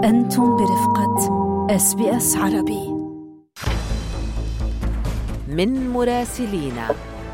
أنتم برفقة SBS عربي. من مراسلينا.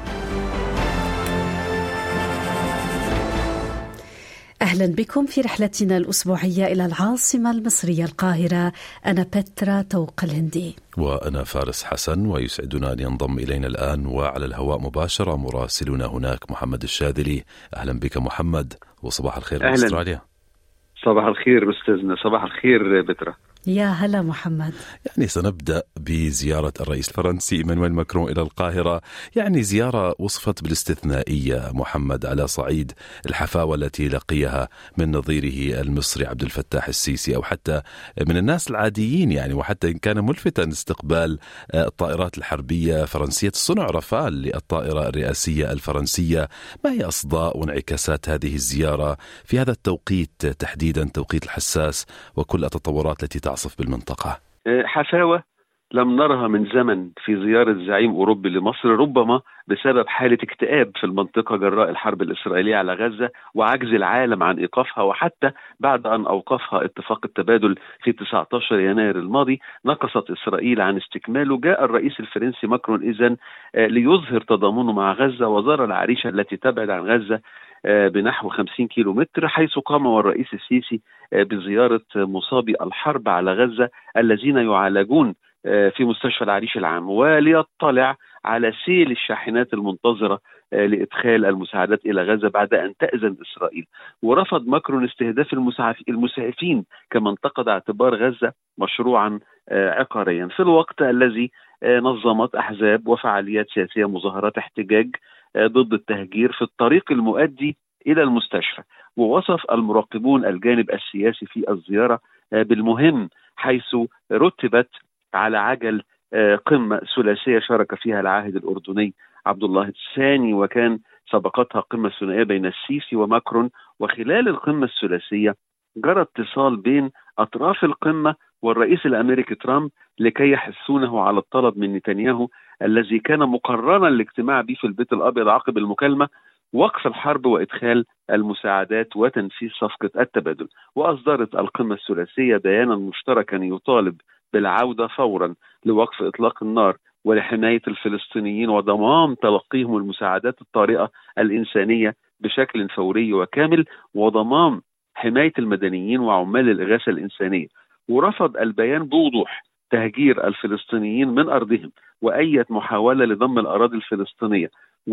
أهلا بكم في رحلتنا الأسبوعية إلى العاصمة المصرية القاهرة. أنا بترا توق الهندي وأنا فارس حسن، ويسعدنا أن ينضم إلينا الآن وعلى الهواء مباشرة مراسلنا هناك محمد الشاذلي. أهلا بك محمد، وصباح الخير من أستراليا. صباح الخير أستاذنا. صباح الخير بترا. يا هلا محمد. يعني سنبدأ بزيارة الرئيس الفرنسي إيمانويل ماكرون إلى القاهرة، يعني زيارة وصفت بالاستثنائية محمد على صعيد الحفاوة التي لقيها من نظيره المصري عبد الفتاح السيسي، أو حتى من الناس العاديين يعني، وحتى إن كان ملفتا استقبال الطائرات الحربية فرنسية الصنع رافال للطائرة الرئاسية الفرنسية. ما هي أصداء وانعكاسات هذه الزيارة في هذا التوقيت تحديدا، توقيت الحساس وكل التطورات التي تعصف بالمنطقة؟ حفاوة لم نرها من زمن في زيارة زعيم أوروبي لمصر، ربما بسبب حالة اكتئاب في المنطقة جراء الحرب الإسرائيلية على غزة وعجز العالم عن إيقافها، وحتى بعد أن أوقفها اتفاق التبادل في 19 يناير الماضي نقصت إسرائيل عن استكماله. جاء الرئيس الفرنسي ماكرون إذن ليظهر تضامنه مع غزة، وزار العريش التي تبعد عن غزة بنحو 50 كيلومتر، حيث قام الرئيس السيسي بزيارة مصابي الحرب على غزة الذين يعالجون في مستشفى العريش العام، وليطلع على سيل الشاحنات المنتظرة لإدخال المساعدات إلى غزة بعد أن تأذن إسرائيل. ورفض ماكرون استهداف المسعفين، كما انتقد اعتبار غزة مشروعا عقاريا، في الوقت الذي نظمت أحزاب وفعاليات سياسية مظاهرات احتجاج ضد التهجير في الطريق المؤدي إلى المستشفى. ووصف المراقبون الجانب السياسي في الزيارة بالمهم، حيث رتبت على عجل قمة ثلاثية شارك فيها العاهل الأردني عبد الله الثاني، وكان سبقتها قمة ثنائية بين السيسي وماكرون. وخلال القمة الثلاثية جرى اتصال بين أطراف القمة والرئيس الأمريكي ترامب لكي يحثونه على الطلب من نتنياهو الذي كان مقررا الاجتماع به في البيت الأبيض عقب المكالمة وقف الحرب وإدخال المساعدات وتنفيذ صفقة التبادل. وأصدرت القمة الثلاثية بيانا مشتركا يطالب بالعودة فورا لوقف إطلاق النار ولحماية الفلسطينيين وضمان تلقيهم المساعدات الطارئة الإنسانية بشكل فوري وكامل، وضمان حماية المدنيين وعمال الإغاثة الإنسانية. ورفض البيان بوضوح تهجير الفلسطينيين من أرضهم وأي محاولة لضم الأراضي الفلسطينية،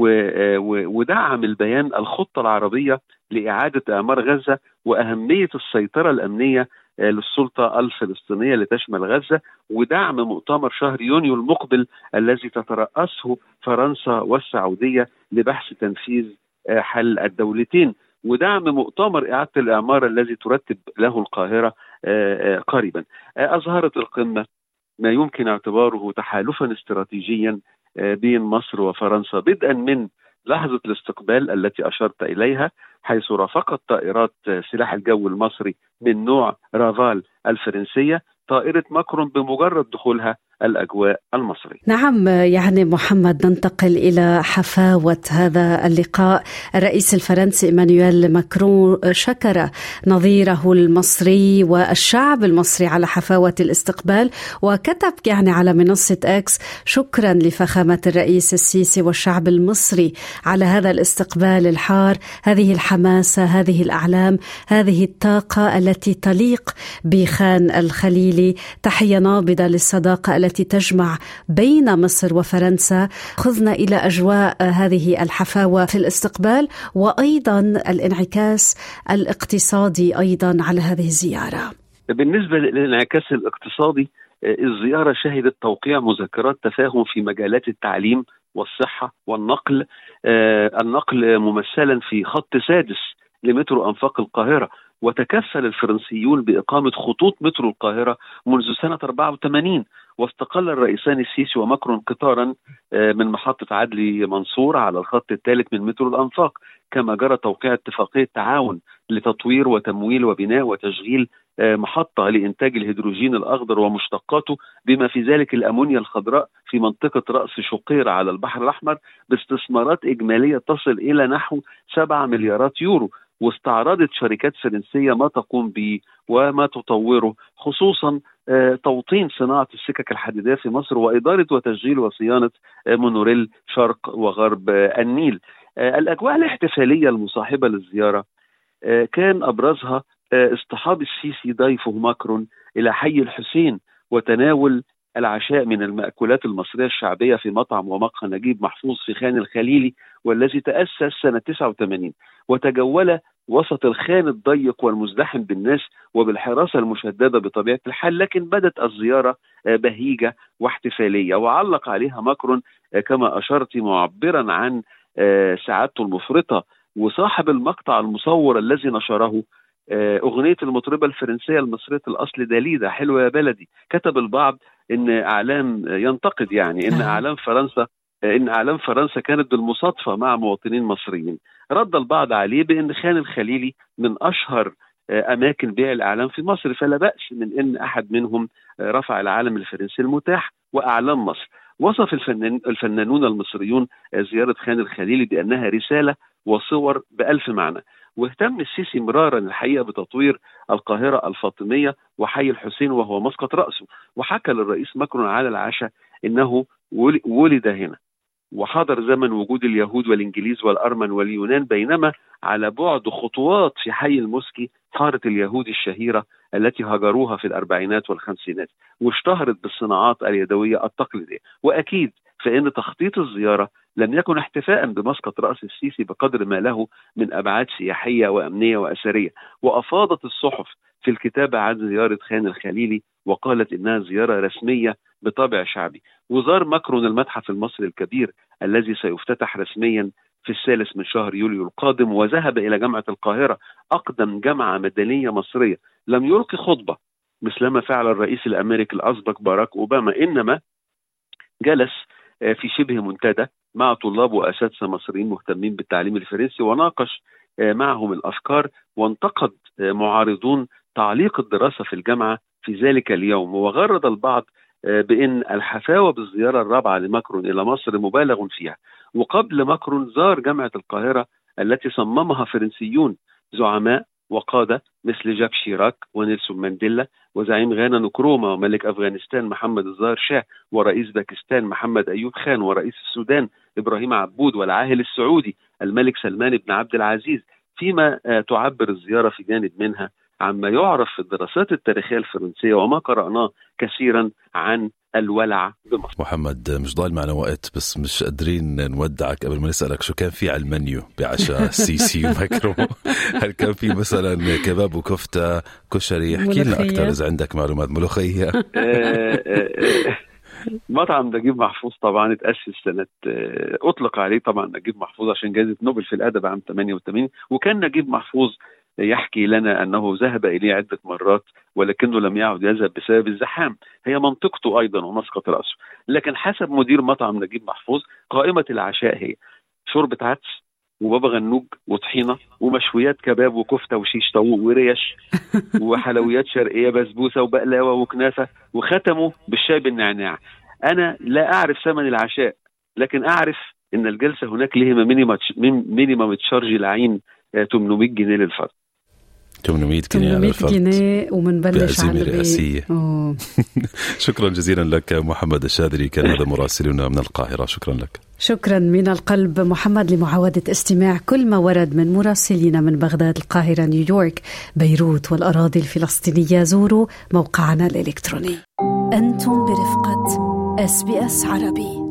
ودعم البيان الخطة العربية لإعادة إعمار غزة وأهمية السيطرة الأمنية للسلطة الفلسطينية لتشمل غزة، ودعم مؤتمر شهر يونيو المقبل الذي تترأسه فرنسا والسعودية لبحث تنفيذ حل الدولتين، ودعم مؤتمر إعادة الإعمار الذي ترتب له القاهرة قريبا. أظهرت القمة ما يمكن اعتباره تحالفا استراتيجيا بين مصر وفرنسا، بدءا من لحظة الاستقبال التي أشرت إليها، حيث رافقت طائرات سلاح الجو المصري من نوع رافال الفرنسية طائرة ماكرون بمجرد دخولها الأجواء المصري. نعم، يعني محمد ننتقل إلى حفاوة هذا اللقاء. الرئيس الفرنسي إيمانويل ماكرون شكر نظيره المصري والشعب المصري على حفاوة الاستقبال، وكتب يعني على منصة إكس: شكرا لفخامة الرئيس السيسي والشعب المصري على هذا الاستقبال الحار، هذه الحماسة، هذه الأعلام، هذه الطاقة التي تليق بخان الخليلي. تحية نابضة للصداقة التي تجمع بين مصر وفرنسا. خذنا إلى أجواء هذه الحفاوة في الاستقبال، وأيضا الانعكاس الاقتصادي أيضا على هذه الزيارة. بالنسبة للانعكاس الاقتصادي، الزيارة شهدت توقيع مذكرات تفاهم في مجالات التعليم والصحة والنقل، النقل ممثلا في خط سادس لمترو أنفاق القاهرة، وتكفل الفرنسيون بإقامة خطوط مترو القاهرة منذ سنة 84. واستقل الرئيسان السيسي وماكرون قطارا من محطة عدلي منصور على الخط الثالث من مترو الأنفاق، كما جرى توقيع اتفاقية تعاون لتطوير وتمويل وبناء وتشغيل محطة لإنتاج الهيدروجين الأخضر ومشتقاته، بما في ذلك الأمونيا الخضراء في منطقة رأس شقيرة على البحر الأحمر، باستثمارات إجمالية تصل إلى نحو 7 مليارات يورو. واستعرضت شركات فرنسية ما تقوم به وما تطوره، خصوصا توطين صناعة السكك الحديدية في مصر وإدارة وتشغيل وصيانة مونوريل شرق وغرب النيل. الأجواء الاحتفالية المصاحبة للزيارة كان أبرزها اصطحاب السيسي ضيفه ماكرون إلى حي الحسين وتناول العشاء من المأكولات المصرية الشعبية في مطعم ومقهى نجيب محفوظ في خان الخليلي، والذي تأسس سنة 89، وتجول وسط الخان الضيق والمزدحم بالناس وبالحراسة المشددة بطبيعة الحال، لكن بدت الزيارة بهيجة واحتفالية، وعلق عليها ماكرون كما أشرت معبرا عن سعادته المفرطة. وصاحب المقطع المصور الذي نشره أغنية المطربة الفرنسية المصرية الأصل داليدا حلوة يا بلدي، كتب البعض إن أعلام ينتقد يعني إن أعلام فرنسا كانت بالمصادفة مع مواطنين مصريين. رد البعض عليه بأن خان الخليلي من أشهر أماكن بيع الأعلام في مصر، فلا بأس من أن أحد منهم رفع العلم الفرنسي المتاح وأعلام مصر. وصف الفنانون المصريون زيارة خان الخليلي بأنها رسالة وصور بألف معنى. واهتم السيسي مرارا الحقيقة بتطوير القاهرة الفاطمية وحي الحسين وهو مسقط رأسه، وحكى للرئيس ماكرون على العشاء إنه ولد هنا وحضر زمن وجود اليهود والإنجليز والأرمن واليونان، بينما على بعد خطوات في حي الموسكي حارة اليهود الشهيرة التي هاجروها في الأربعينات والخمسينات واشتهرت بالصناعات اليدوية التقليدية. وأكيد فإن تخطيط الزيارة لم يكن احتفاء بمسقط رأس السيسي بقدر ما له من أبعاد سياحية وأمنية وأثرية. وأفاضت الصحف في الكتابة عن زيارة خان الخليلي وقالت إنها زيارة رسمية بطابع شعبي. وزار ماكرون المتحف المصري الكبير الذي سيفتتح رسميا في 3 من شهر يوليو القادم، وذهب إلى جامعة القاهرة أقدم جامعة مدنية مصرية. لم يلقي خطبة مثلما فعل الرئيس الأمريكي الأسبق باراك أوباما، إنما جلس في شبه منتدى مع طلاب وأساتذة مصريين مهتمين بالتعليم الفرنسي وناقش معهم الأفكار، وانتقد معارضون تعليق الدراسة في الجامعة في ذلك اليوم. وغرد البعض بأن الحفاوة بالزيارة الرابعة لماكرون إلى مصر مبالغ فيها. وقبل ماكرون زار جامعة القاهرة التي صممها فرنسيون زعماء وقادة مثل جاك شيراك ونيلسون مانديلا وزعيم غانا نكروما وملك أفغانستان محمد الظاهر شاه ورئيس باكستان محمد أيوب خان ورئيس السودان إبراهيم عبود والعاهل السعودي الملك سلمان بن عبد العزيز. فيما تعبر الزيارة في جانب منها عما يعرف في الدراسات التاريخية الفرنسية وما قرأناه كثيرا عن الولع بمصر. محمد مش ضايل معنا وقت، بس مش قادرين نودعك قبل ما نسألك شو كان في على المنيو بعشاء السيسي وماكرون. هل كان في مثلا كباب وكفتة كشري؟ احكي لنا أكثر إذا عندك معلومات. ملوخية. مطعم نجيب محفوظ طبعا اتأسس سنة أطلق عليه طبعا نجيب محفوظ عشان جائزة نوبل في الأدب عام 88، وكان نجيب محفوظ يحكي لنا أنه ذهب إليه عدة مرات ولكنه لم يعد يذهب بسبب الزحام. هي منطقته أيضا ومسقط رأسه. لكن حسب مدير مطعم نجيب محفوظ قائمة العشاء هي شوربة عدس وبابا غنوج وطحينة ومشويات كباب وكفتة وشيش طاووق وريش وحلويات شرقية بسبوسة وبقلاوة وكنافة، وختموا بالشاي بالنعناع. أنا لا أعرف ثمن العشاء، لكن أعرف أن الجلسة هناك لها مينيمم تشارج العين 800 جنيه للفرد. 800 جنيه على الفرد، 800 جنيه ومنبلش على رئاسية. شكرا جزيلا لك محمد الشاذلي، كان هذا مراسلنا من القاهرة. شكرا لك. شكرا من القلب محمد لمعاودة استماع كل ما ورد من مراسلين من بغداد، القاهرة، نيويورك، بيروت والأراضي الفلسطينية. زوروا موقعنا الإلكتروني. أنتم برفقة SBS عربي.